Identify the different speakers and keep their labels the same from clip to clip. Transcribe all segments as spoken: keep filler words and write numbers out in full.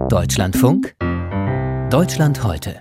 Speaker 1: Deutschlandfunk Deutschland heute.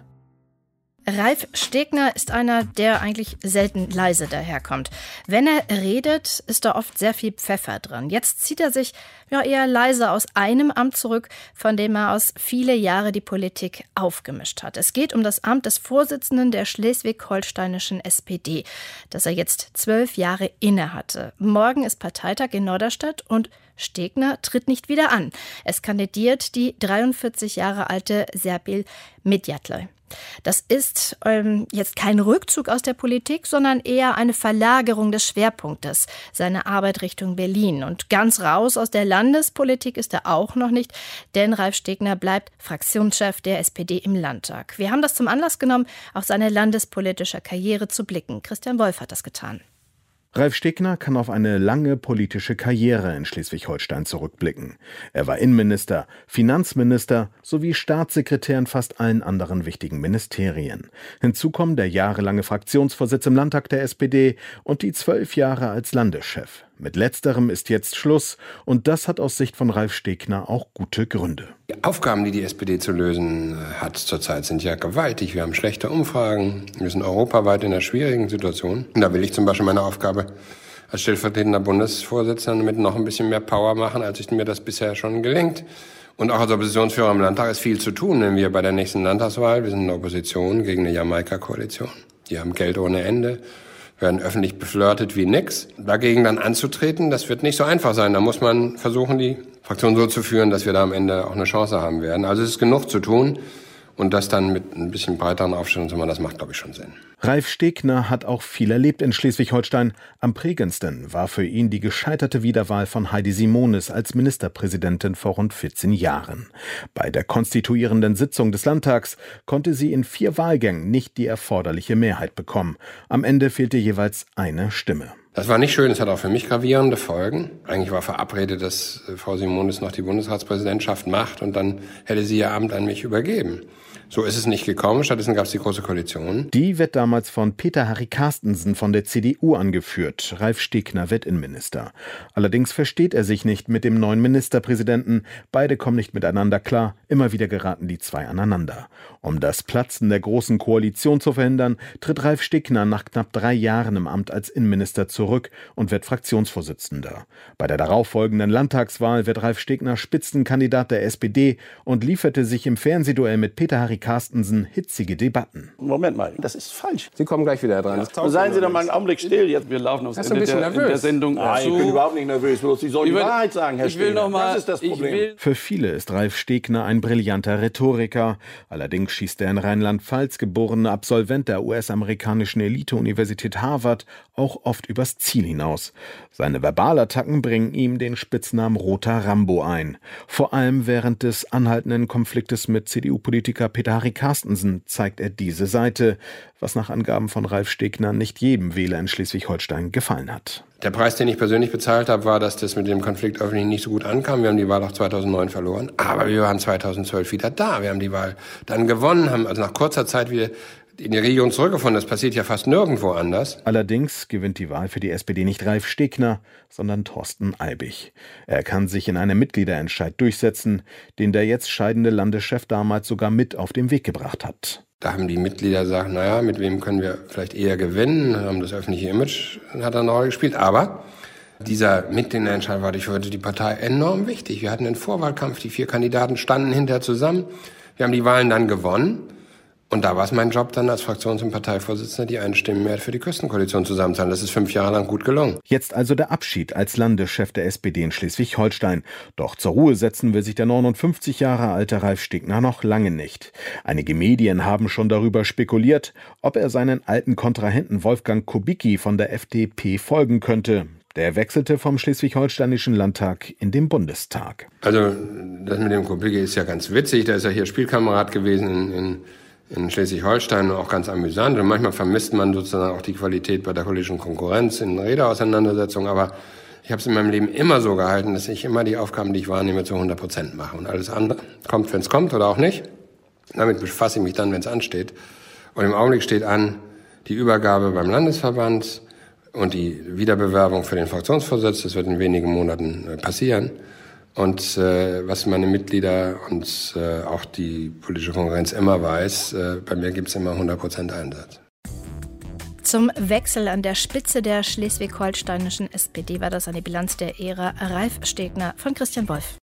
Speaker 2: Ralf Stegner ist einer, der eigentlich selten leise daherkommt. Wenn er redet, ist da oft sehr viel Pfeffer drin. Jetzt zieht er sich ja eher leise aus einem Amt zurück, von dem er aus viele Jahre die Politik aufgemischt hat. Es geht um das Amt des Vorsitzenden der schleswig-holsteinischen S P D, das er jetzt zwölf Jahre innehatte. Morgen ist Parteitag in Norderstedt und Stegner tritt nicht wieder an. Es kandidiert die dreiundvierzig Jahre alte Serpil Medjatlay. Das ist ähm, jetzt kein Rückzug aus der Politik, sondern eher eine Verlagerung des Schwerpunktes, seine Arbeit Richtung Berlin. Und ganz raus aus der Landespolitik ist er auch noch nicht, denn Ralf Stegner bleibt Fraktionschef der S P D im Landtag. Wir haben das zum Anlass genommen, auf seine landespolitische Karriere zu blicken. Christian Wolf hat das getan.
Speaker 3: Ralf Stegner kann auf eine lange politische Karriere in Schleswig-Holstein zurückblicken. Er war Innenminister, Finanzminister sowie Staatssekretär in fast allen anderen wichtigen Ministerien. Hinzu kommen der jahrelange Fraktionsvorsitz im Landtag der S P D und die zwölf Jahre als Landeschef. Mit letzterem ist jetzt Schluss und das hat aus Sicht von Ralf Stegner auch gute Gründe.
Speaker 4: Die Aufgaben, die die S P D zu lösen hat zurzeit, sind ja gewaltig. Wir haben schlechte Umfragen, wir sind europaweit in einer schwierigen Situation. Und da will ich zum Beispiel meine Aufgabe als stellvertretender Bundesvorsitzender mit noch ein bisschen mehr Power machen, als ich mir das bisher schon gelingt. Und auch als Oppositionsführer im Landtag ist viel zu tun, wenn wir bei der nächsten Landtagswahl, wir sind in der Opposition gegen eine Jamaika-Koalition. Die haben Geld ohne Ende, werden öffentlich beflirtet wie nix. Dagegen dann anzutreten, das wird nicht so einfach sein. Da muss man versuchen, die Fraktion so zu führen, dass wir da am Ende auch eine Chance haben werden. Also es ist genug zu tun. Und das dann mit ein bisschen breiteren Aufstellungen zu machen, das macht, glaube ich, schon Sinn.
Speaker 3: Ralf Stegner hat auch viel erlebt in Schleswig-Holstein. Am prägendsten war für ihn die gescheiterte Wiederwahl von Heidi Simonis als Ministerpräsidentin vor rund vierzehn Jahren. Bei der konstituierenden Sitzung des Landtags konnte sie in vier Wahlgängen nicht die erforderliche Mehrheit bekommen. Am Ende fehlte jeweils eine Stimme.
Speaker 4: Das war nicht schön, es hat auch für mich gravierende Folgen. Eigentlich war verabredet, dass Frau Simonis noch die Bundesratspräsidentschaft macht und dann hätte sie ihr Amt an mich übergeben. So ist es nicht gekommen, stattdessen gab es die Große Koalition.
Speaker 3: Die wird damals von Peter Harry Carstensen von der C D U angeführt. Ralf Stegner wird Innenminister. Allerdings versteht er sich nicht mit dem neuen Ministerpräsidenten. Beide kommen nicht miteinander klar. Immer wieder geraten die zwei aneinander. Um das Platzen der Großen Koalition zu verhindern, tritt Ralf Stegner nach knapp drei Jahren im Amt als Innenminister zurück und wird Fraktionsvorsitzender. Bei der darauffolgenden Landtagswahl wird Ralf Stegner Spitzenkandidat der S P D und lieferte sich im Fernsehduell mit Peter Harry Carstensen hitzige Debatten.
Speaker 5: Moment mal, das ist falsch.
Speaker 6: Sie kommen gleich wieder dran.
Speaker 5: Ja, seien Sie doch mal einen Augenblick still. Jetzt, wir laufen aufs Ende der, der Sendung.
Speaker 6: Nein,
Speaker 5: zu.
Speaker 6: Ich bin überhaupt nicht nervös. Sie sollen die
Speaker 5: will,
Speaker 6: Wahrheit sagen, Herr
Speaker 5: ich will noch mal,
Speaker 6: Das ist das Problem.
Speaker 3: Für viele ist Ralf Stegner ein brillanter Rhetoriker. Allerdings schießt der in Rheinland-Pfalz geborene Absolvent der U S-amerikanischen Elite-Universität Harvard auch oft übers Ziel hinaus. Seine Verbalattacken bringen ihm den Spitznamen Roter Rambo ein. Vor allem während des anhaltenden Konfliktes mit C D U-Politiker Peter Harry Carstensen zeigt er diese Seite, was nach Angaben von Ralf Stegner nicht jedem Wähler in Schleswig-Holstein gefallen hat.
Speaker 4: Der Preis, den ich persönlich bezahlt habe, war, dass das mit dem Konflikt öffentlich nicht so gut ankam. Wir haben die Wahl auch zweitausendneun verloren, aber wir waren zweitausendzwölf wieder da. Wir haben die Wahl dann gewonnen, haben also nach kurzer Zeit wieder in die Region zurückgefunden. Das passiert ja fast nirgendwo anders.
Speaker 3: Allerdings gewinnt die Wahl für die S P D nicht Ralf Stegner, sondern Thorsten Albig. Er kann sich in einem Mitgliederentscheid durchsetzen, den der jetzt scheidende Landeschef damals sogar mit auf den Weg gebracht hat.
Speaker 4: Da haben die Mitglieder gesagt, naja, mit wem können wir vielleicht eher gewinnen? Haben das öffentliche Image hat eine Rolle gespielt. Aber dieser Mitgliederentscheid war für die Partei enorm wichtig. Wir hatten einen Vorwahlkampf, die vier Kandidaten standen hinterher zusammen. Wir haben die Wahlen dann gewonnen. Und da war es mein Job dann als Fraktions- und Parteivorsitzender, die Einstimmenmehrheit für die Küstenkoalition zusammenzahlen. Das ist fünf Jahre lang gut gelungen.
Speaker 3: Jetzt also der Abschied als Landeschef der S P D in Schleswig-Holstein. Doch zur Ruhe setzen will sich der neunundfünfzig Jahre alte Ralf Stegner noch lange nicht. Einige Medien haben schon darüber spekuliert, ob er seinen alten Kontrahenten Wolfgang Kubicki von der F D P folgen könnte. Der wechselte vom Schleswig-Holsteinischen Landtag in den Bundestag.
Speaker 4: Also das mit dem Kubicki ist ja ganz witzig. Der ist ja hier Spielkamerad gewesen in, in in Schleswig-Holstein, auch ganz amüsant. Und manchmal vermisst man sozusagen auch die Qualität bei der politischen Konkurrenz in Redeauseinandersetzungen. Aber ich habe es in meinem Leben immer so gehalten, dass ich immer die Aufgaben, die ich wahrnehme, zu hundert Prozent mache. Und alles andere kommt, wenn es kommt oder auch nicht. Damit befasse ich mich dann, wenn es ansteht. Und im Augenblick steht an die Übergabe beim Landesverband und die Wiederbewerbung für den Fraktionsvorsitz. Das wird in wenigen Monaten passieren. Und äh, was meine Mitglieder und äh, auch die politische Konkurrenz immer weiß, äh, bei mir gibt es immer hundert Prozent Einsatz.
Speaker 2: Zum Wechsel an der Spitze der schleswig-holsteinischen S P D war das eine Bilanz der Ära Ralf Stegner von Christian Wolf.